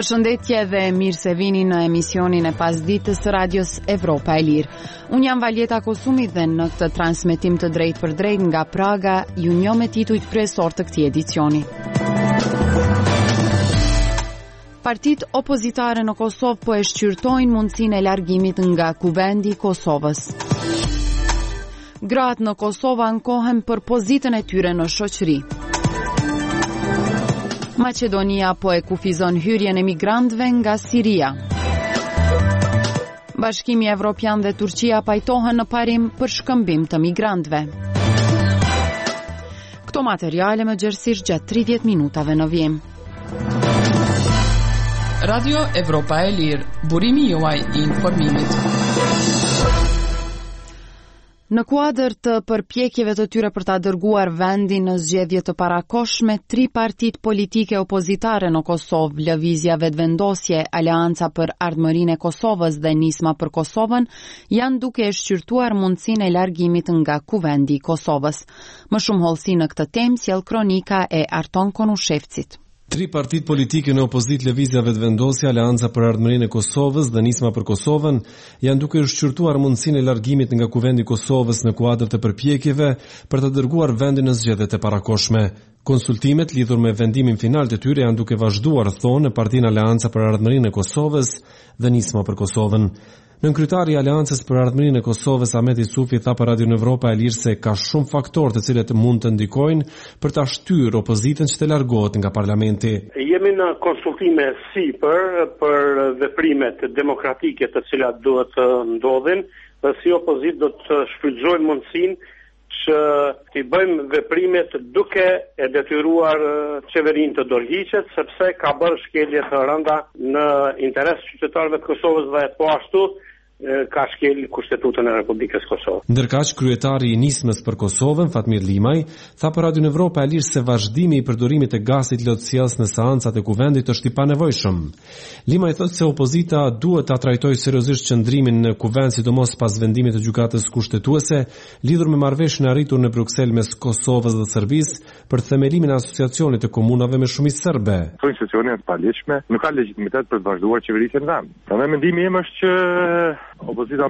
Përshëndetje dhe mirë se vini në emisionin e pasditës së radios Evropa e Lirë. Unë jam Valjeta Kosumi dhe në këtë transmetim të drejt për drejt nga Praga, ju njoh me titujt kryesor të këtij edicioni. Partitë opozitare në Kosovë po e shqyrtojnë mundësinë e largimit nga Kuvendi i Kosovës. Gratë në Kosovë ankohen për pozitën e tyre në shoqëri. Maqedonia po e kufizon hyrjen e migrantëve nga Siria. Bashkimi Evropian dhe Turqia pajtohen në parim për shkëmbim të migrantëve. Këto materiale më gjerësisht gjatë 30 minutave në vijim. Radio Evropa e Lirë, burimi juaj i informimit. Në kuadër të përpjekjeve të tyre për ta dërguar vendin në zgjedhje të parakohshme, 3 partitë politike opozitare në Kosovë, Lëvizja Vetëvendosje, Aleanca për Ardhmërinë e Kosovës dhe Nisma për Kosovën, janë duke e shqyrtuar mundësinë e largimit nga Kuvendi i Kosovës. Më shumë hollësi në këtë temë sjell kronika e Arton Konushevcit. 3 partitë politike në opozit, Lëvizja Vetëvendosje, Aleanca për Ardhmërinë e Kosovës dhe Nisma për Kosovën, janë duke shqyrtuar mundësinë e largimit nga Kuvendi i Kosovës në kuadër të përpjekjeve për të dërguar vendin në zgjedhjet e parakohshme. Konsultimet lidhur me vendimin final të tyre janë duke vazhduar, thonë në Partinë Aleanca për Ardhmërinë e Kosovës dhe Nisma për Kosovën. Nënkryetari i Aleancës për Ardhmërinë e Kosovës, Ahmet Isufi, tha për Radio Evropa e Lirë se ka shumë faktorë të cilët mund të ndikojnë për ta shtyrë opozitën që të largohet nga parlamenti. Jemi në konsultime për veprimet demokratike të cilat duhet të ndodhin, dhe si opozit do të shfrytëzojmë mundësinë që t'i bëjmë veprimet duke e detyruar qeverinë të dorëhiqet, sepse ka bërë shkelje të rënda në interes të qytetarëve të Kosovës dhe po ashtu ka shkel Kushtetutën e Republikës Kosovë. Ndërkaq, kryetari i Nismës për Kosovën, Fatmir Limaj, tha për Radio Evropa e Lirë se vazhdimi i përdorimit të gazit lotësjellës në seancat e kuvendit është i panevojshëm. Limaj thotë se opozita duhet ta trajtojë seriozisht qëndrimin në kuvend, sidomos pas vendimit të gjykatës kushtetuese lidhur me marrëveshjen e arritur në Bruksel mes Kosovës dhe Serbisë për themelimin e asociacionit të komunave me shumicë serbe. Këto institucione të paligjshme nuk kanë legjitimitet për të vazhduar qeverisjen vend. Prandaj mendimi im është që opozita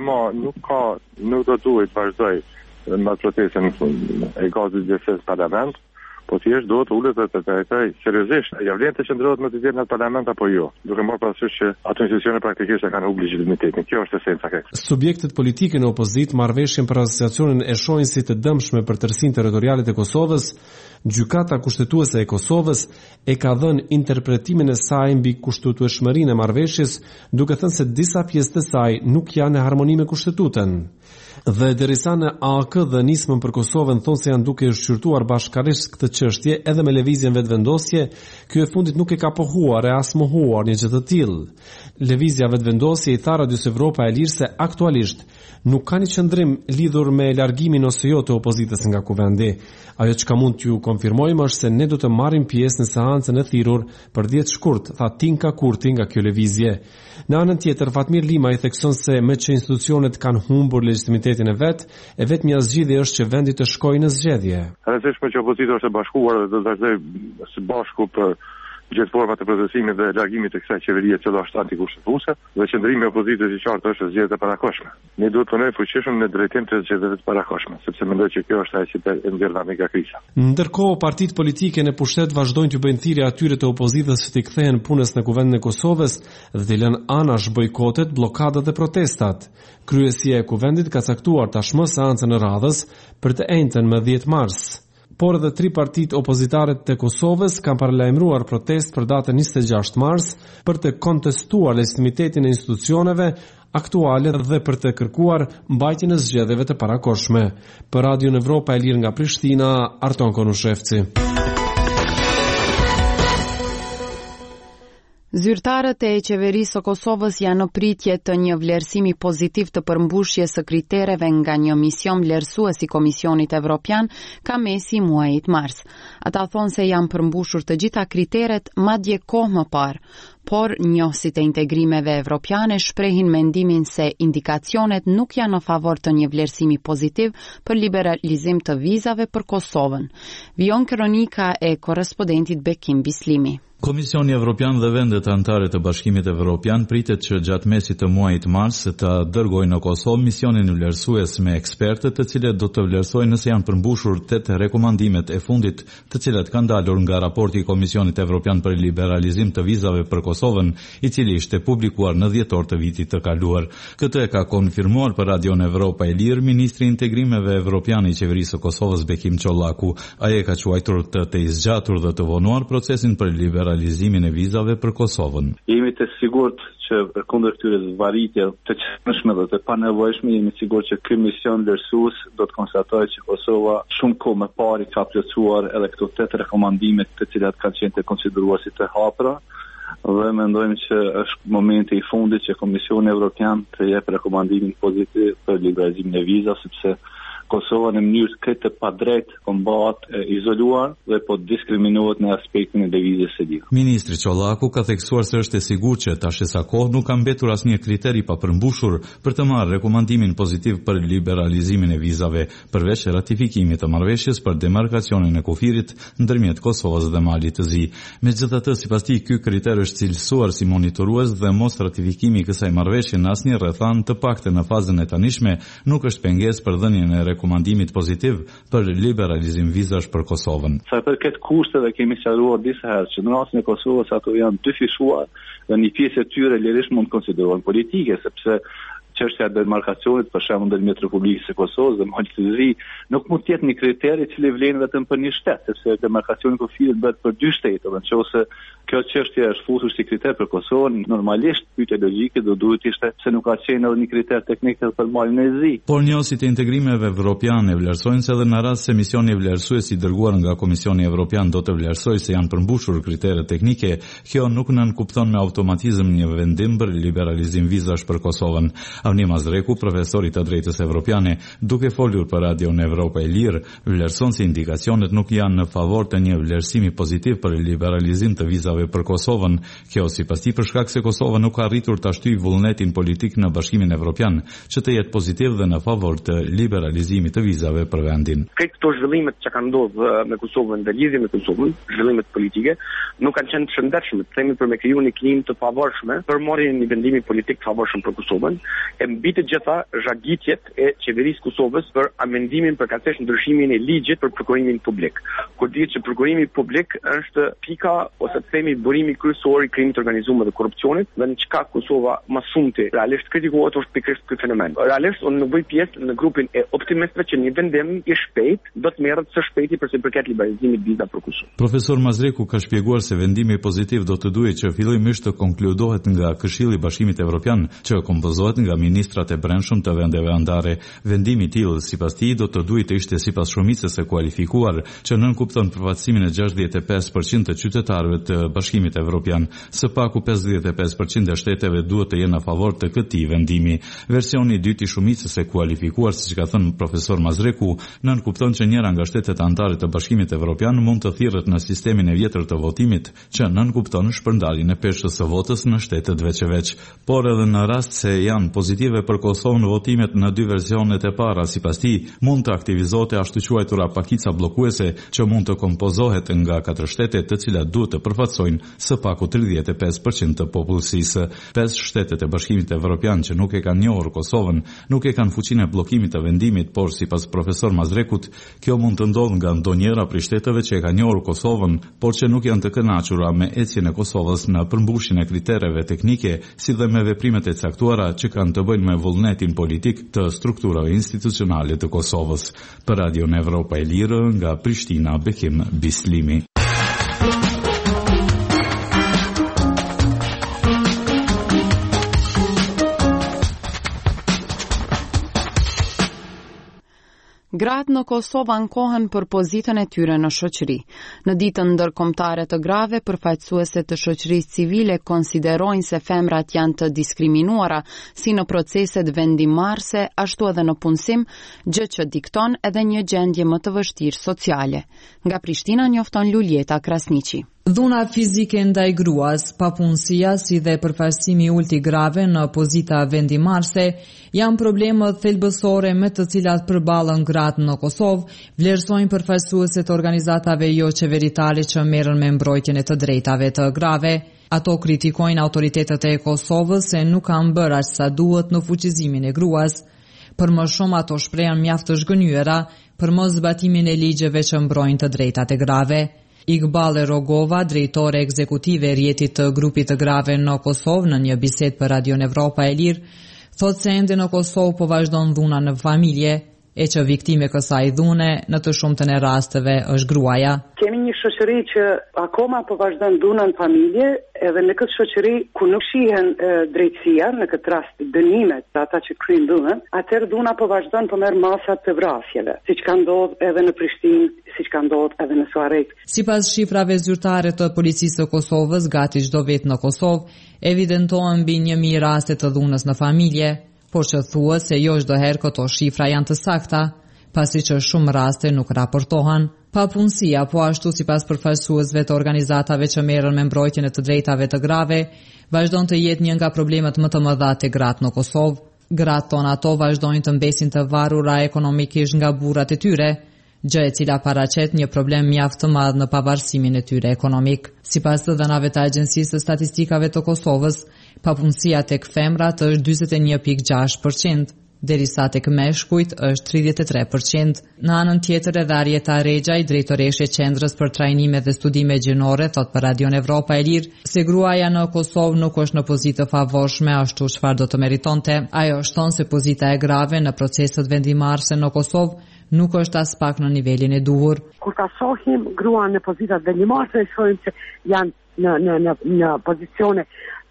nuk do duhet vazhdoj me protestën e gazit lotësjellës parlament, po thjesht duhet ullet të trajtoj seriozisht. Ja vlen të qëndrohet me të gjithë në parlament apo jo, duke marrë parasysh që ato institucione praktikisht kanë humbur legitimitetin. Kjo është esenca e kësaj. Subjektet politike në opozit marrëveshjen për asociacionin e shohin si të dëmshme për tërsinë territoriale të Kosovës. Gjykata kushtetuese e Kosovës e ka dhënë interpretimin e saj mbi kushtetueshmërinë e marrëveshjes, duke thënë se disa pjesë të saj nuk janë në harmoni me Kushtetutën. Dhe derisa në AK dhe Nismën për Kosovën thonë se janë duke shqyrtuar bashkërisht këtë çështje edhe me Lëvizjen Vetëvendosje, ky e fundit nuk e ka pohuar e as mohuar një gjë të tillë. Lëvizja Vetëvendosje i tha Radios Evropa e Lirë se aktualisht nuk ka një qëndrim lidhur me largimin ose jo të opozitës nga kuvendi. Ajo që ka mund t'ju konfirmojmë është se ne do të marrim pjesë në seancën e thirrur për 10 shkurt, tha Tinka Kurti nga kjo lëvizje. Në anën tjetër, Fatmir Limaj thekson se me që institucionet kanë humbur legitimitetin e vetmja zgjidhje është që vendi të shkojë në zgjedhje. Rëndësishme që opozita është e bashkuar dhe do të vazhdojë së bashku për gjithë format e procesimit dhe largimit të kësaj qeverie që është antikushtetuese dhe qëndrimi i opozitës i qartë është zgjedhjet e parakohshme. Ne duhet të punojmë fuqishëm në drejtim të zgjedhjeve të parakohshme, sepse mendoj që kjo është ajo që e nxjerr nga kriza. Ndërkohë, partitë politike në pushtet vazhdojnë të bëjnë thirrje atyre të opozitës që të kthehen punës në kuvendin e Kosovës dhe të lënë anash bojkotet, bllokadat dhe protestat. Kryesia e kuvendit ka caktuar tashmë seancën e radhës për të enjtën më 10 mars. Por edhe 3 partitë opozitare të Kosovës kanë paralajmëruar protestë për datën 26 mars për të kontestuar legitimitetin e institucioneve aktuale dhe për të kërkuar mbajtjen e zgjedhjeve të parakohshme. Për Radio Evropa e Lirë nga Prishtina, Arton Konushevci. Zyrtarët e qeverisë së Kosovës janë në pritje të një vlerësimi pozitiv të përmbushjes së kritereve nga një mision vlerësues i Komisionit Evropian ka mesi muajit mars. Ata thonë se janë përmbushur të gjitha kriteret madje kohë më parë, por njohësit e integrimeve evropiane shprehin mendimin se indikacionet nuk janë në favor të një vlerësimi pozitiv për liberalizim të vizave për Kosovën. Vijon kronika e korrespondentit Bekim Bislimi. Komisioni Evropian dhe vendet anëtare të Bashkimit Evropian pritet që gjatë mesit të muajit mars të dërgojnë në Kosovë misionin vlerësues me ekspertë të cilët do të vlerësojnë nëse janë përmbushur 8 rekomandimet e fundit të cilat kanë dalur nga raporti i Komisionit Evropian për liberalizim të vizave për Kosovën, i cili ishte publikuar në dhjetor të vitit të kaluar. Këtë e ka konfirmuar për Radion Evropa e Lirë ministri i integrimeve evropian i qeverisë së Kosovës Bekim Çollaku. Ai e ka quajtur të zgjatur dhe të vonuar procesin për liberalizimin e vizave për Kosovën. Jemi të sigurt që përkundër këtyre zvarritjeve të çmshme dhe të panevojshme, jemi të sigurt që ky mision vlerësues do të konstatojë që Kosova shumë kohë më parë ka plotësuar edhe këto 8 rekomandime të cilat kanë qenë të konsideruar si të hapura. Dhe mendojmë që është momenti i fundit që Komisioni Evropian të jepë rekomandimin pozitiv për liberalizimin e vizave, sepse Kosova në mënyrë këtë padrejt kombat izoluar dhe po diskriminohet në aspektin e lëvizjes së lirë. Ministri Çollaku ka theksuar se është e sigurt që tash sa kohë nuk ka mbetur asnjë kriter i papërmbushur për të marrë rekomandimin pozitiv për liberalizimin e vizave, përveç ratifikimit të marrëveshjes për demarkacionin e kufirit ndërmjet Kosovës dhe Malit të Zi. Megjithatë, sipas tij, ky kriter është cilësuar si monitorues dhe mos ratifikimi i kësaj marrëveshje në asnjë rrethan, të paktën në fazën e tanishme, nuk është pengesë për dhënien e rekomandimit pozitiv për liberalizim vizash për Kosovën. Sa përket kushteve kemi sqaruar disa herë që në rastin e Kosovës ato janë dyfishuar dhe një pjesë e tyre lirisht mund të konsiderohen politike, sepse çështja e demarkacionit për shembull ndërmjet Republikës së Kosovës dhe Malit të Zi nuk mund të jetë një kriter i cili vlen vetëm për një shtet, sepse demarkacioni i kufirit bëhet për 2 shtete, dhe nëse kjo çështje është futur si kriter për Kosovën, normalisht pyetja logjike do duhet ishte se nuk ka qenë edhe një kriter teknik për Malin e Zi. Por njësit e integrimeve evropiane vlerësojnë se edhe në rast se misioni vlerësues i dërguar nga Komisioni Evropian do të vlerësojë se janë përmbushur kriteret teknike, kjo nuk nënkupton me automatizëm një vendim për liberalizim vizash për Kosovën. Avni Mazreku, profesor i të drejtës evropiane, duke folur për Radion Evropa e Lirë, vlerëson se indikacionet nuk janë në favor të një vlerësimi pozitiv për liberalizim të vizave për Kosovën. Kjo sipas tij për shkak se Kosova nuk ka arritur ta shtyjë vullnetin politik në Bashkimin Evropian, që të jetë pozitiv dhe në favor të liberalizimit të vizave për vendin. Këto zhvillimet që kanë ndodhur me Kosovën dhe lidhje me Kosovën, zhvillimet politike, nuk kanë qenë të shëndetshme, themi për me kriju një klim të favorshme për marrjen e një vendimi politik të favorshëm për Kosovën. E mbi të gjitha zhagitjet e qeverisë Kosovës për amendimin përkatësh ndryshimin e ligjit për prokurimin publik. Kur dihet që prokurimi publik është pika ose të themi burimi kryesor i krimit të organizuar dhe korrupsionit, dhe në çka Kosova më shumti realisht kritikohet është pikërisht ky fenomen. Realisht unë nuk bëj pjesë në grupin e optimistëve që një vendim i shpejt do të merret së shpejti për sa përket liberalizimit viza për Kosovë. Profesor Mazreku ka shpjeguar se vendimi pozitiv do të duhet që fillimisht të konkludohet nga Këshilli i Bashkimit Evropian, që kompozohet nga ministrat e brendshëm të vendeve anëtare. Vendimi i tillë sipas tij do të duhet të ishte sipas shumicës së kualifikuar, që nënkupton përfaqësimin e 65% të qytetarëve të Bashkimit Evropian. Së paku 55% e shteteve duhet të jenë në favor të këtij vendimi. Versioni i dytë i shumicës së kualifikuar, siç ka thënë profesor Mazreku, nënkupton që njëra nga shtetet anëtare të Bashkimit Evropian mund të thirret në sistemin e vjetër të votimit, që nënkupton shpërndarjen e peshës së votës në shtetet veç. Por edhe në rast se janë pozitive për Kosovën votimet në 2 versionet e para, sipas tij, mund të aktivizohet ashtu quajtura pakica bllokuese që mund të kompozohet nga 4 shtete të cilat duhet të përfaqësojnë së paku 35% të popullsisë. 5 shtetet e Bashkimit Evropian që nuk e kanë njohur Kosovën, nuk e kanë fuqinë e bllokimit të vendimit, por sipas profesor Mazrekut, kjo mund të ndodhë nga ndonjëra prej shteteve që e kanë njohur Kosovën, por që nuk janë të kënaqura me ecjen e Kosovës në përmbushjen e kritereve teknike, si dhe me veprimet e caktuara që kanë të bëjnë me vullnetin politik të strukturave institucionale të Kosovës. Për Radion Evropa e Lirë, nga Prishtina, Bekim Bislimi. Gratë në Kosovë ankohen për pozitën e tyre në shoqëri. Në ditën ndërkombëtare të grave, përfaqësuesit të shoqërisë civile konsiderojnë se femrat janë të diskriminuara si në proceset vendimarrëse, ashtu edhe në punësim, gjë që dikton edhe një gjendje më të vështirë sociale. Nga Prishtina njofton Luljeta Krasniqi. Dhuna fizike ndaj gruas, papunësia si dhe përfaqësimi ulti grave në pozita vendimarrëse janë problemet thelbësore me të cilat përballen gratë në Kosovë, vlerësojnë përfaqësuesit e organizatave jo qeveritare që merren me mbrojtjen e të drejtave të grave. Ato kritikojnë autoritetet e Kosovës se nuk kanë bërë aq sa duhet në fuqizimin e gruas. Për më shumë ato shprehen mjaft të zhgënjyera për mos zbatimin e ligjeve që mbrojnë të drejtat e grave. Iqbal Rogova, drejtore ekzekutive e rjetit të grupit të grave në Kosovë, në një bisedë për Radion Evropa e Lirë, thotë se ende në Kosovë po vazhdon dhuna në familje, e që viktime kësaj dhune në të shumtën e rasteve është gruaja. Kemi një shoqëri që akoma po vazhdon dhuna në familje, edhe në këtë shoqëri ku nuk shihen drejtësia, në këtë rast dënimet për ata që kryejnë dhunën, atëherë dhuna po vazhdon po merr masat të vrasjeve, siç ka ndodhur edhe në Prishtinë, siç ka ndodhur edhe në Suarek. Sipas shifrave zyrtare të policisë së Kosovës, gati çdo vit në Kosovë evidentohen mbi 1000 raste të dhunës në familje, por që thua se jo çdo herë këto shifra janë të sakta, pasi që shumë raste nuk raportohen. Papunësia, po ashtu sipas përfaqësuesve të organizatave që merren me mbrojtjen e të drejtave të grave, vazhdon të jetë një nga problemet më të mëdha te gratë në Kosovë. Gratë tonë ato vazhdojnë të mbesin të varura ekonomikisht nga burrat e tyre, gjë e cila paraqet një problem mjaft të madh në pavarësimin e tyre ekonomik. Sipas të dhënave të Agjencisë së Statistikave të Kosovës, papunësia tek femrat është 41.6%, derisa tek meshkujt është 33%. Në anën tjetër edhe Arjeta Rexhaj, drejtoreshja e Qendrës për Trajnime dhe Studime Gjinore, thot për Radion Evropa e Lirë se gruaja në Kosovë nuk është në pozitë të favorshme ashtu çfarë do të meritonte. Ajo shton se pozita e grave në proceset vendimarrëse në Kosovë nuk është as pak në nivelin e duhur. Kur ta shohim gruan në pozitat vendimarrëse, shohim se janë në pozicione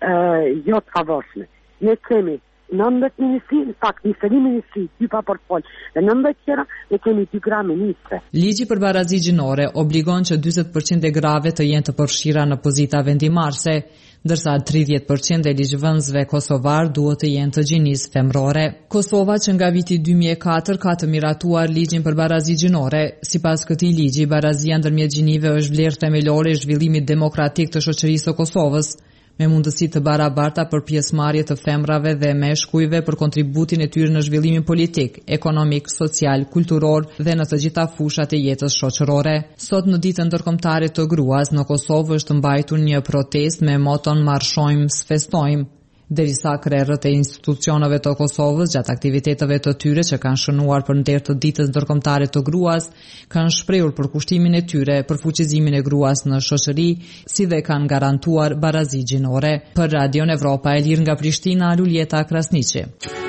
jo të favorshme. Ne kemi 19 ministri, në fakt 21 ministri, 2 pa portfol, dhe 19 tjera ne kemi 2 gra ministre. Ligji për barazi gjinore obligon që 40% e grave të jenë të përfshira në pozita vendimarrëse, ndërsa 30% e ligjvënësve kosovar duhet të jenë të gjinisë femrore. Kosova, që nga viti 2004 ka të miratuar ligjin për barazi gjinore, sipas këtij ligji, barazia ndërmjet gjinive është vlerë themelore e zhvillimit demokratik të shoqërisë së Kosovës, me mundësi të barabarta për pjesëmarrje të femrave dhe meshkujve për kontributin e tyre në zhvillimin politik, ekonomik, social, kulturor dhe në të gjitha fushat e jetës shoqërore. Sot në ditën ndërkombëtare të gruas në Kosovë është mbajtur një protestë me moton Marshojmë, sfestojmë, derisa krerët e institucioneve të Kosovës gjatë aktiviteteve të tyre që kanë shënuar për nder të ditës ndërkombëtare të gruas, kanë shprehur për kushtimin e tyre për fuqizimin e gruas në shoqëri, si dhe kanë garantuar barazi gjinore. Për Radion Evropa e Lirë nga Prishtina, Luljeta Krasniqi.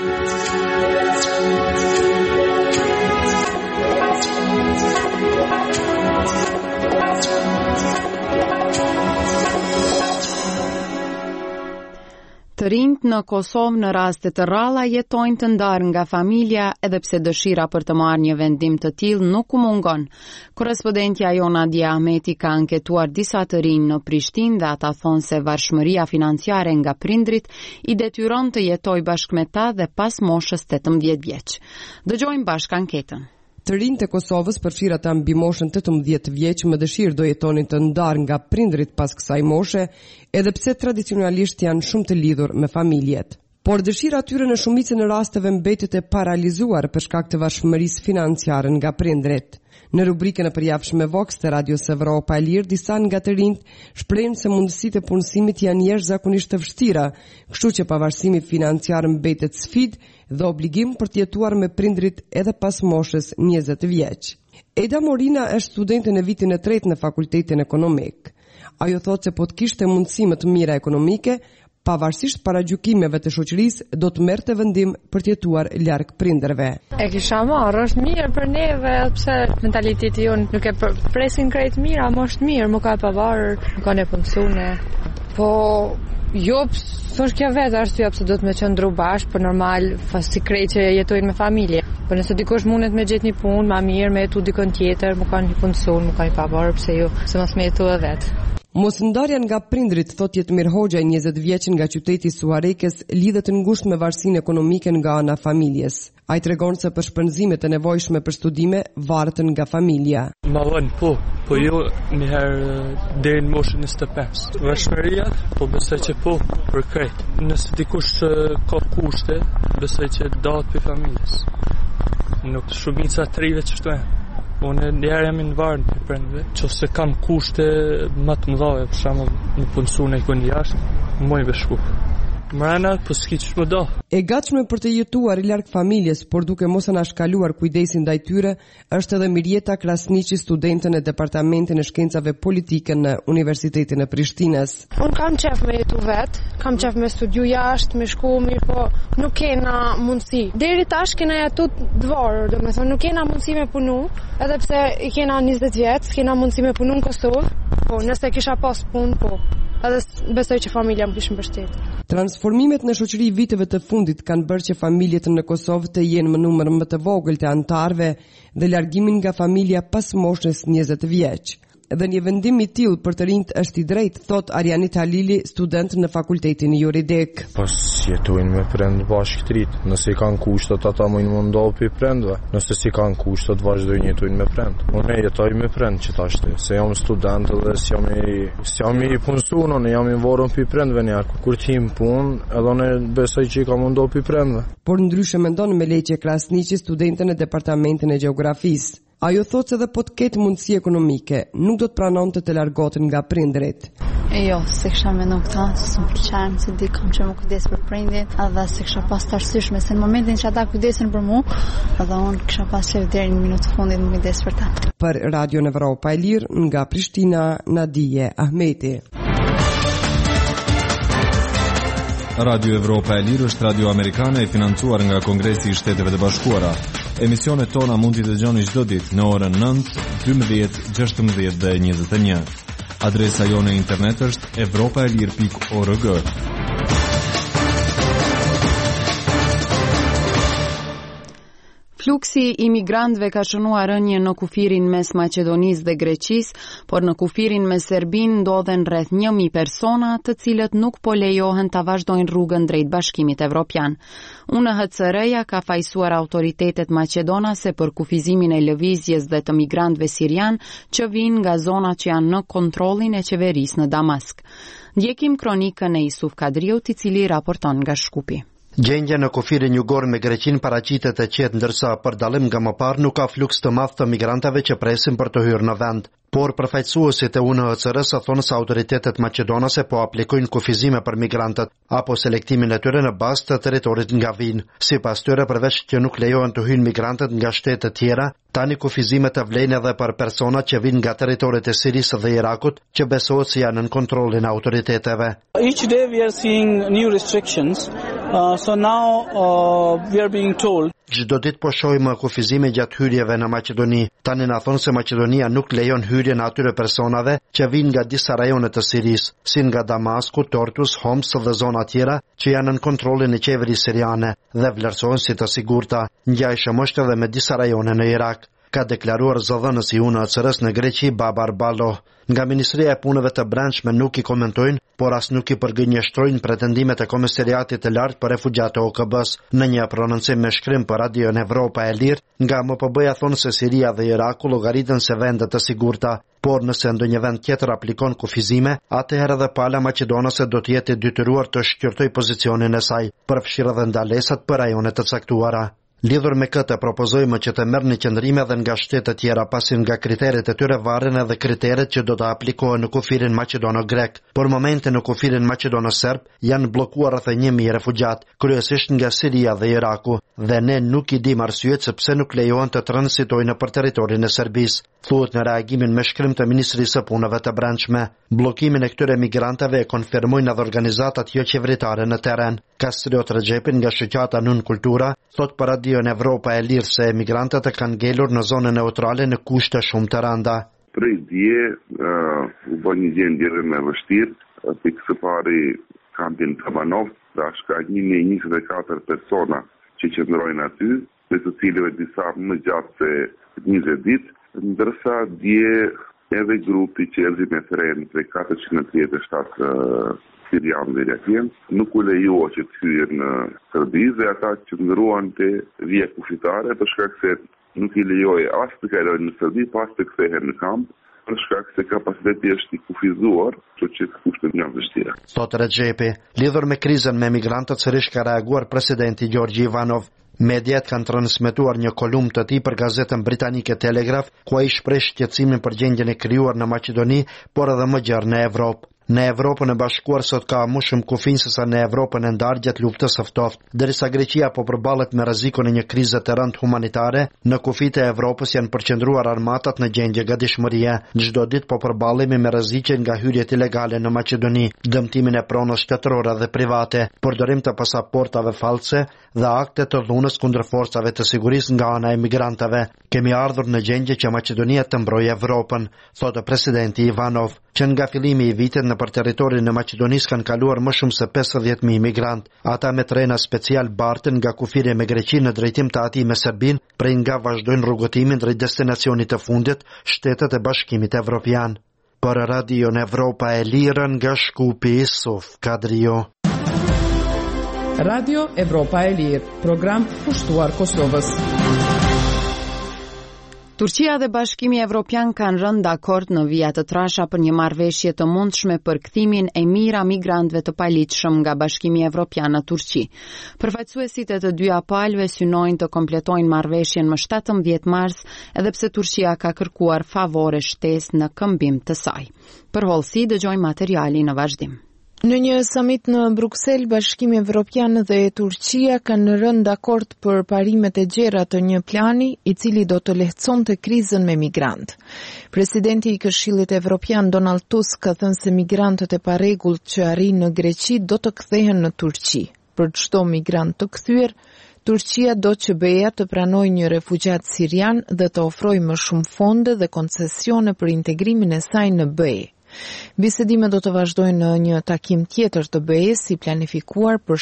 Të rinjt në Kosovë në raste të rralla jetojnë të ndarë nga familja edhe pse dëshira për të marrë një vendim të tillë nuk u mungon. Korrespondentja Jona Dia Ahmeti ka anketuar disa të rinj në Prishtinë dhe ata thonë se varfshmëria financiare nga prindrit i detyron të jetojë bashkë me ta dhe pas moshës 18 vjeç. Dëgjojmë bashkë anketën. Të rinjt e Kosovës përfshirë ata mbi moshën 18 vjeç me dëshirë do jetonin të ndarë nga prindrit pas kësaj moshe, edhe pse tradicionalisht janë shumë të lidhur me familjet. Por dëshira tyre në shumicën e rasteve mbetet e paralizuar për shkak të varfshmërisë financiare nga prindrit. Në rubrikën e përjavshme Vox të Radios Evropa e Lirë, disa nga të rinjt shprehin se mundësitë e punësimit janë jashtëzakonisht të vështira, kështu që pavarësimi financiar mbetet sfidë dhe obligim për të jetuar me prindrit edhe pas moshës 20 vjeç. Eda Morina është studente në vitin e 3 në Fakultetin Ekonomik. Ajo thotë se po të kishte mundësi më të mira ekonomike, pavarësisht paragjykimeve të shoqërisë, do të merrte vendim për të jetuar larg prindërve. E kisha marrë, është mirë për neve, pse mentaliteti jon nuk e presin krejt mira, më është mirë, më ka pavarur, nuk ka ne punësune. Po jo, s'është kjo vetë arsye pse do të më qëndru bashkë, por normal, si krejt që jetojnë me familje. Po nëse dikush mundet me gjetë një punë, më mirë me jetu dikon tjetër, më ka një punësun, më ka një pavarur, pse jo, se mos me jetu edhe vetë. Mosndarja nga prindrit, thot Jetmir Hoxha, 20 vjeçin nga qyteti Suarekës, lidhet ngushtë me varësinë ekonomike nga ana familjes. Ai tregon se për shpenzimet e nevojshme për studime varet nga familja. Ma vënë po jo njëherë deri në moshën 25. Vështëria, po besoj që po për krejt. Nëse dikush ka kushte, besoj që dahet për familjes. Nuk shumica të rive që shtojnë. Unë njëherë jam në varën për prindve, që se kam kushte më të mëdha, për shembull në punësun e kënë jashtë, moj beshku. Mrena, po s'ki që më do. E gatshme për të jetuar i larg familjes, por duke mos anashkaluar kujdesin ndaj tyre, është edhe Mirjeta Krasniqi, studente në Departamentin e Shkencave Politike në Universitetin e Prishtinës. Unë kam qef me jetu vetë, kam qef me studiu jashtë, me shku mirë, po nuk kena mundësi. Deri tash kena jetu dvarë, do me thonë, nuk kena mundësi me punu, edhe pse i kena 20 vjetë, s'kena mundësi me punu në Kosovë, po nëse kisha pas punë, po. Edhe besoj që familja më kishë mbështet. Transformimet në shoqëri viteve të fundit kanë bërë që familjet në Kosovë të jenë më numër më të vogël të anëtarëve dhe largimin nga familja pas moshës 20 vjeç. Dhe një vendim i tillë për të rinjt është i drejtë, thot Arjanit Halili, student në fakultetin juridik. Pas jetojnë me prend bashkë të rit. Nëse kanë kushtet ata mund të ndonë për prendve. Nëse si kanë kushtet vazhdojnë jetojnë me prend. Unë jetoj me prend që tashti. Se jam student dhe s'jam i punësuar, unë jam i varur për prendve një. Kur tim punë, edhe unë besoj që ka mundoh për prendve. Por ndryshe mendon Meleqe Krasniqi, studente në Departamentin e Gjeografisë. Ajo thot se dhe po të ketë mundësi ekonomike, nuk do të pranonte të largoten nga prindrit. Jo, se kisha mendon këta, se më pëlqen se di kam që më kujdes për prindit, edhe se kisha pas të arsyeshme se në momentin që ata kujdesin për mua, edhe unë kisha pas qef deri në minutë fundit më kujdes për ta. Për Radio Evropa e Lirë, nga Prishtina, Nadije Ahmeti. Radio Evropa e Lirë është radio amerikane e financuar nga Kongresi i Shteteve të Bashkuara. Emisionet tona mund t'i dëgjoni çdo ditë në orën 9, 12, 16 dhe 21. Adresa jone e internet është evropaelir.org. Fluksi i migrantëve ka shënuar rënje në kufirin mes Maqedonisë dhe Greqisë, por në kufirin me Serbinë ndodhen rreth 1000 persona, të cilët nuk po lejohen ta vazhdojnë rrugën drejt Bashkimit Evropian. UNHCR-ja ka fajsuar autoritetet maqedonase për kufizimin e lëvizjes dhe të migrantëve sirian që vijnë nga zonat që janë në kontrollin e qeverisë në Damask. Ndjekim kronikën e Isuf Kadriut, i cili raporton nga Shkupi. Gjendja në kufirin jugor me Greqinë paraqitet e qetë, ndërsa për dallim nga më parë nuk ka fluks të madh të migrantëve që presin për të hyrë në vend. Por përfaqësuesit e UNHCR-s thonë se autoritetet maqedonase po aplikojnë kufizime për migrantët apo selektimin e tyre në bazë të territorit nga vijnë. Sipas tyre, përveç që nuk lejohen të hyjnë migrantët nga shtete të tjera, tani kufizimet të vlen edhe për persona që vijnë nga territoret e Sirisë dhe Irakut, që besohet se janë në kontrollin e autoriteteve. Each day we are seeing new restrictions. So now we are being told Çdo ditë po shohim kufizime gjatë hyrjeve në Maqedoni. Tani na thonë se Maqedonia nuk lejon hyrjen e atyre personave që vijnë nga disa rajone të Sirisë, si nga Damasku, Tartus, Homs dhe zona tjera që janë në kontrollin e qeverisë siriane dhe vlerësohen si të sigurta. Ngjajshëm është edhe me disa rajone në Irak, ka deklaruar zëdhënësi i UNHCR-s në Greqi Babar Ballo. Nga Ministria e Punëve të Brendshme nuk i komentojnë, por as nuk i përgënjeshtrojnë pretendimet e Komisariatit të Lartë për Refugjatë OKB-s. Në një prononcim me shkrim për Radio Evropa e Lirë, nga MPB-ja thonë se Siria dhe Iraku llogariten se vende të sigurta, por nëse ndonjë vend tjetër aplikon kufizime, atëherë edhe pala maqedonase do të jetë e detyruar të shqyrtojë pozicionin e saj, përfshirë edhe ndalesat për rajone të caktuara. Lidhur me këtë, propozojmë që të merrni qëndrime edhe nga shtete tjera, pasi nga kriteret e tyre varen edhe kriteret që do të aplikohen në kufirin maqedono-grek. Për momentin në kufirin maqedono-serb janë bllokuar rreth 1000 refugjat, kryesisht nga Siria dhe Iraku, dhe ne nuk i dim arsyet se pse nuk lejohen të transitojnë për territorin e Serbisë, thuhet në reagimin me shkrim të Ministrisë së Punëve të Brendshme. Bllokimin e këtyre migrantëve e konfirmojnë edhe organizatat jo qeveritare në terren. Kastriot Regjepin nga shoqata Nun Kultura thot për Radio në Evropa e Lirë se emigrantët e kanë ngelur në zonën neutrale në kushte shumë të rënda. Prej dje u bë një gjendje më vështirë, pikë së pari kampin Tabanov, tash ka 124 persona që qëndrojnë aty, dhe të cilëve disa më gjatë se 20 ditë, ndërsa dje edhe grupi që erdhi me tren prej 437 sirianë dhe irakian, nuk u lejoa që të hyrë në Serbi dhe ata që ndëruan të vija kufitare për shkak se nuk i lejoi as të kalojnë në Serbi, pas të kthehen në kamp, për shkak se kapaciteti është i kufizuar, që kushtet janë vështira. Thot Rexhepi, lidhur me krizën me migrantët, sërish ka reaguar presidenti Gjorgji Ivanov. Mediat kanë transmetuar një kolumnë të tij për gazetën britanike Telegraph, ku ai shpreh shqetësimin për gjendjen e krijuar në Maqedoni, por edhe më gjerë në Evropë. Në Evropën e Bashkuar sot ka më shumë kufinë se sa në Evropën e ndarë gjatë luftës së ftohtë. Derisa Greqia po përballet me rrezikun e një krize të rëndë humanitare, në kufit e Evropës janë përqendruar armatat në gjendje gatishmërie. Çdo ditë po përballemi me rreziqe nga hyrjet ilegale në Maqedoni, dëmtimin e pronës shtetërore dhe private, përdorim të pasaportave false dhe akte të dhunës kundër forcave të sigurisë nga ana e migrantëve. Kemi ardhur në gjendje që Maqedonia të mbrojë Evropën, thotë presidenti Ivanov, që nga fillimi i vitit në për territorin e Maqedonisë kanë kaluar më shumë se 50.000 migrant. Ata me trena special bartën nga kufirja me Greqi në drejtim të atij me Serbinë, prej nga vazhdojnë rrugëtimin drejt destinacionit të fundit, Shtetet e Bashkimit Evropian. Për Radion Evropa e Lirë nga Shkupi, Suf Kadrio. Radio Evropa e Lirë, program pushtuar Kosovës. Turqia dhe Bashkimi Evropian kanë rënë dakord në vija të trasha për një marrëveshje të mundshme për kthimin e mira migrantëve të paligjshëm nga Bashkimi Evropian në Turqi. Përfaqësuesit e të dyja palëve synojnë të kompletojnë marrëveshjen më 17 mars, edhe pse Turqia ka kërkuar favore shtesë në këmbim të saj. Për hollësi dëgjojmë materialin në vazhdim. Në një summit në Bruksel, Bashkimi Evropian dhe Turqia kanë rënë dakord për parimet e gjera të një plani i cili do të lehtësonte krizën me migrant. Presidenti i Këshillit Evropian Donald Tusk ka thënë se migrantët e parregullt që arrin në Greqi do të kthehen në Turqi. Për çdo migrant të kthyer, Turqia do që BE të pranojë një refugjat sirian dhe të ofrojë më shumë fonde dhe koncesione për integrimin e saj në BE. Bisedimet do të vazhdojnë në një takim tjetër të BE-s i planifikuar për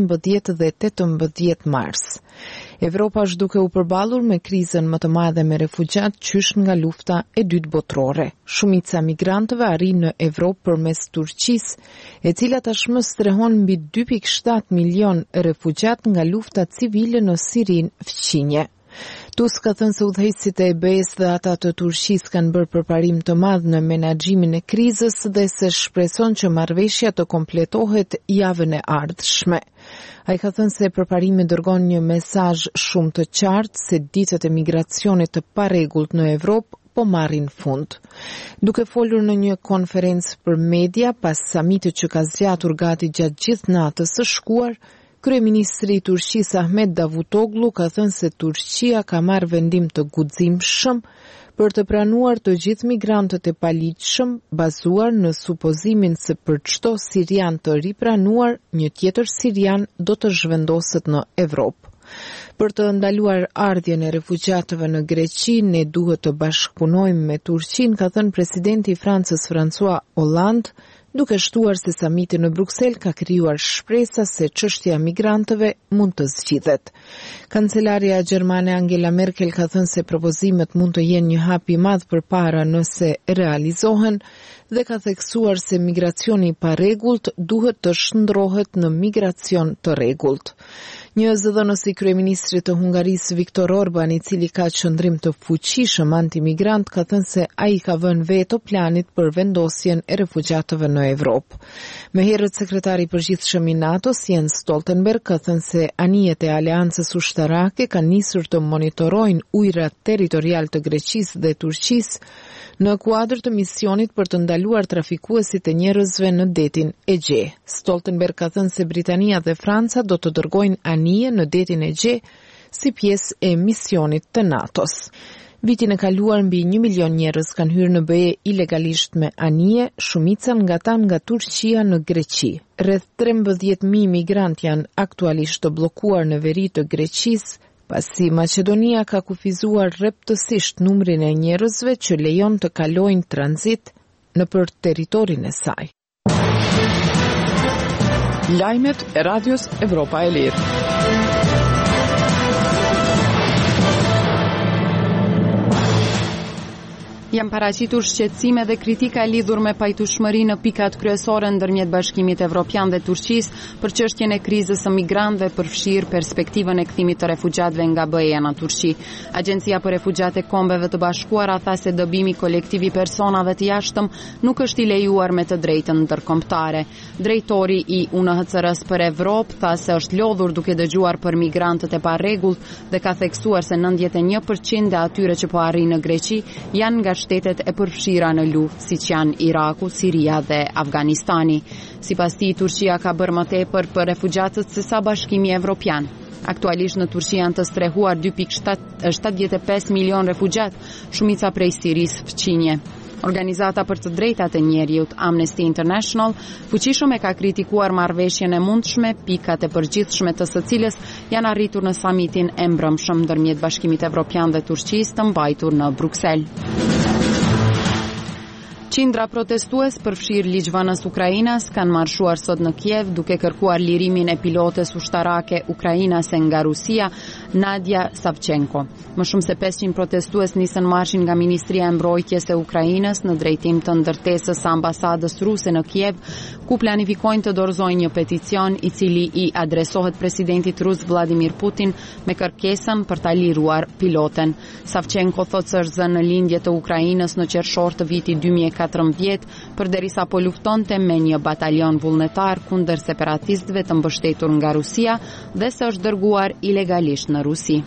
17 dhe 18 mars. Evropa është duke u përballur me krizën më të madhe me refugjat qysh nga lufta e dytë botërore. Shumica migrantëve arrin në Evropë përmes Turqisë, e cila tashmë strehon mbi 2.7 milion refugjat nga lufta civile në Sirinë fqinje. Tusk ka thënë se udhëheqësit e BE-s dhe ata të Turqisë kanë bërë përparim të madh në menaxhimin e krizës dhe se shpreson që marrëveshja të kompletohet javën e ardhshme. Ai ka thënë se përparimi dërgon një mesazh shumë të qartë se ditët e migracionit të parregullt në Evropë po marrin fund. Duke folur në një konferencë për media pas samitit që ka zgjatur gati gjatë gjithë natës së shkuar, Kryeministri i Turqisë Ahmet Davutoglu ka thënë se Turqia ka marrë vendim të guximshëm për të pranuar të gjithë migrantët e paligjshëm, bazuar në supozimin se për çdo sirian të ripranuar, një tjetër sirian do të zhvendoset në Evropë. Për të ndaluar ardhjen e refugjatëve në Greqi, ne duhet të bashkëpunojmë me Turqinë, ka thënë presidenti i Francës François Hollande, duke shtuar se samiti në Bruksel ka krijuar shpresa se çështja e migrantëve mund të zgjidhet. Kancelaria gjermane Angela Merkel ka thënë se propozimet mund të jenë një hap i madh përpara nëse realizohen dhe ka theksuar se migracioni i parregullt duhet të shndrohet në migracion të rregullt. Një zëdhënës i kryeministrit të Hungarisë Viktor Orban, i cili ka qëndrim të fuqishëm antimigrant, ka thënë se ai ka vënë veto planit për vendosjen e refugjatëve në Evropë. Më herët sekretari i përgjithshëm i NATO-s Jens Stoltenberg ka thënë se anijet e aleancës ushtarake kanë nisur të monitorojnë ujrat territorial të Greqisë dhe Turqisë në kuadër të misionit për të ndaluar trafikuesit e njerëzve në detin Egje. Stoltenberg ka thënë se Britania dhe Franca do të dërgojnë anije në detin Egje si pjesë e misionit të NATO-s. Vitin e kaluar mbi 1 milion njerëz kanë hyrë në BE ilegalisht me anije, shumica nga ta nga Turqia në Greqi. Rreth 13.000 migrant janë aktualisht të bllokuar në veri të Greqisë, pasi Maqedonia ka kufizuar rreptësisht numrin e njerëzve që lejon të kalojnë tranzit nëpër territorin e saj. Lajmet e Radios Evropa e Lirë. Janë paraqitur shqetësime dhe kritika lidhur me pajtueshmëri në pikat kryesore ndërmjet Bashkimit Evropian dhe Turqisë për çështjen e krizës së migrantëve, përfshirë perspektivën e kthimit të refugjatëve nga BE-ja në Turqi. Agjencia për Refugjatë e Kombeve të Bashkuara tha se dëbimi kolektiv i personave të jashtëm nuk është i lejuar me të drejtën ndërkombëtare. Drejtori i UNHCR-s për Evropë tha se është lodhur duke dëgjuar për migrantët e parregullt dhe ka theksuar se 91% e atyre që po arrin në Greqi janë nga shtetet e përfshira në luftë, siç janë Iraku, Siria dhe Afganistani. Sipas tij, Turqia ka bërë më tepër për refugjatët se sa Bashkimi Evropian. Aktualisht në Turqi janë të strehuar 2.75 milion refugjat, shumica prej Sirisë fqinje. Organizata për të drejtat e njerëzit Amnesty International fuqishëm e ka kritikuar marrëveshjen e mundshme, pikat e përgjithshme të së cilës janë arritur në samitin e mbrëmshëm ndërmjet Bashkimit Evropian dhe Turqisë të mbajtur në Bruksel. Qindra protestues përfshirë ligjvënës Ukrainas kanë marshuar sot në Kiev duke kërkuar lirimin e pilotes ushtarake ukrainase nga Rusia, Nadia Savchenko. Më shumë se 500 protestues nisën marshin nga Ministria e Mbrojtjes e Ukrainës në drejtim të ndërtesës së ambasadës ruse në Kiev, ku planifikojnë të dorëzojnë një peticion i cili i adresohet presidentit rus Vladimir Putin me kërkesën për ta liruar piloten. Savchenko thotë se është zënë në lindje të Ukrainës në qershor të vitit 2014, përderisa po luftonte me një batalion vullnetar kundër separatistëve të mbështetur nga Rusia dhe se është dërguar ilegalisht në Rusi.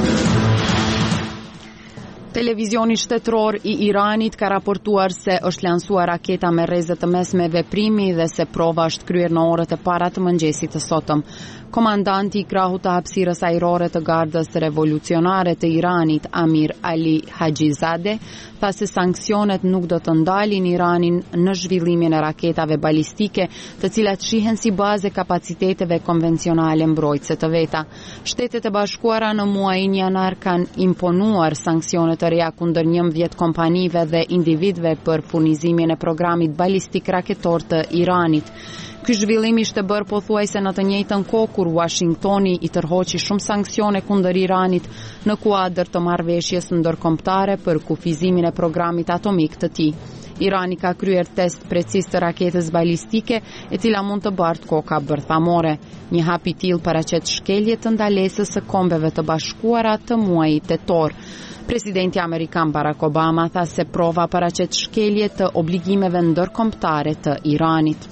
Televizioni shtetëror i Iranit ka raportuar se është lansuar raketa me rreze të mesme veprimi dhe se prova është kryer në orët e para të mëngjesit të sotëm. Komandanti i krahut të hapësirës ajrore të Gardës Revolucionare të Iranit, Amir Ali Hajizadeh, tha se sanksionet nuk do të ndalin Iranin në zhvillimin e raketave balistike, të cilat shihen si bazë kapaciteteve konvencionale mbrojtëse të veta. Shtetet e Bashkuara në muajin janar kanë imponuar sanksione të reja kundër 11 kompanive dhe individëve për furnizimin e programit balistik raketor të Iranit. Ky zhvillim ishte bërë pothuajse në të njëjtën kohë kur Washingtoni i tërhoqi shumë sanksione kundër Iranit në kuadër të marrëveshjes ndërkombëtare për kufizimin e programit atomik të tij. Irani ka kryer test preciz të raketës balistike, e cila mund të bartë koka bërthamore. Një hap i tillë paraqet shkelje të ndalesës së Kombeve të Bashkuara të muajit tetor. Presidenti amerikan Barack Obama tha se prova paraqet shkelje të obligimeve ndërkombëtare të Iranit.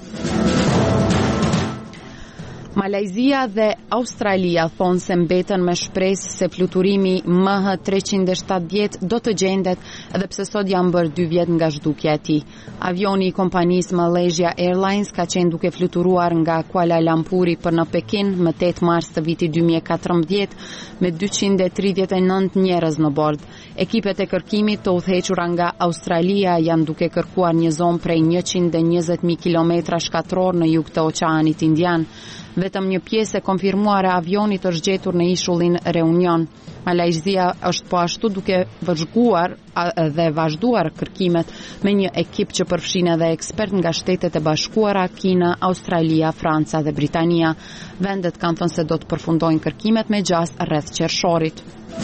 Malajzia dhe Australia thonë se mbeten me shpresë se fluturimi MH370 do të gjendet edhe pse sot janë bërë 2 vjet nga zhdukja e tij. Avioni i kompanisë Malaysia Airlines ka qenë duke fluturuar nga Kuala Lumpuri për në Pekin më 8 mars të vitit 2014 me 239 njerëz në bord. Ekipet e kërkimit të udhëhequra nga Australia janë duke kërkuar një zonë prej 120.000 kilometra shkatror në jug të Oqeanit Indian. Vetëm një pjesë e konfirmuar e avionit është gjetur në ishullin Reunion. Malajzia është po ashtu duke vazhduar kërkimet me një ekip që përfshin edhe ekspert nga Shtetet e Bashkuara, Kina, Australia, Franca dhe Britania. Vendet kanë thënë se do të përfundojnë kërkimet me gjas rreth qershorit.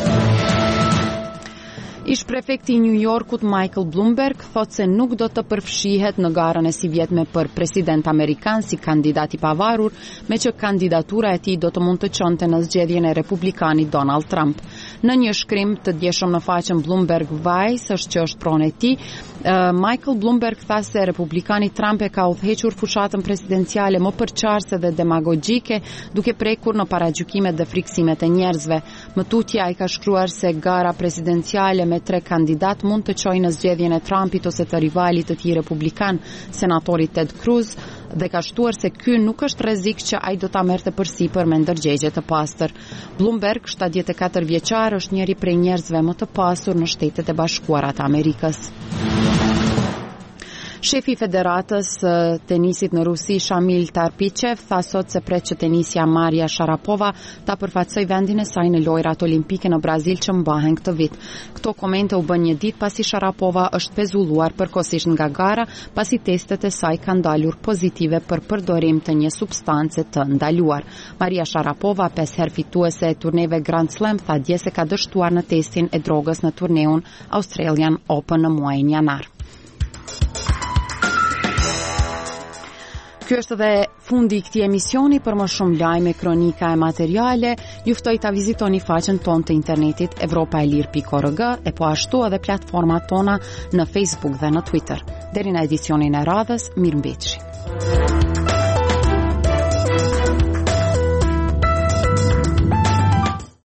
Ish prefekti i New Yorkut Michael Bloomberg thot se nuk do të përfshihet në garën e sivjetme për president amerikan si kandidat i pavarur, me që kandidatura e tij do të mund të çonte në zgjedhjen e republikanit Donald Trump. Në një shkrim të djeshëm në faqen Bloomberg Vice që është pronë e tij, Michael Bloomberg tha se republikani Trump e ka udhëhequr fushatën presidenciale më përçarëse dhe demagogjike, duke prekur në paragjykimet dhe friksimet e njerëzve. Më tutje ai ka shkruar se gara presidenciale me 3 kandidat mund të çojë në zgjedhjen e Trumpit ose të rivalit të tij republikan, senatori Ted Cruz, dhe ka shtuar se ky nuk është rrezik që ai do ta merrte përsipër me ndërgjegje të pastër. Bloomberg, 74 vjeçar, është njëri prej njerëzve më të pasur në Shtetet e Bashkuara të Amerikës. Shefi i Federatës tenisit në Rusi, Shamil Tarpichev, tha sot se pret që tenisja Maria Sharapova ta përfaqësoj vendin e saj në lojrat olimpike në Brazil që mbahen këtë vit. Këto komente u bën një ditë pasi Sharapova është pezulluar përkohësisht nga gara, pasi testet e saj kanë dalur pozitive për përdorim të një substance të ndaluar. Maria Sharapova, 5 herë fituese e turneve Grand Slam, tha dje se ka dështuar në testin e drogës në turneun Australian Open në muajin janar. Ky është edhe fundi i këtij emisioni. Për më shumë lajme, kronika e materiale, ju ftoj ta vizitoni faqen tonë të internetit evropaelir.org e po ashtu edhe platformat tona në Facebook dhe në Twitter. Deri në edicionin e radhës, mirëmbëjtje.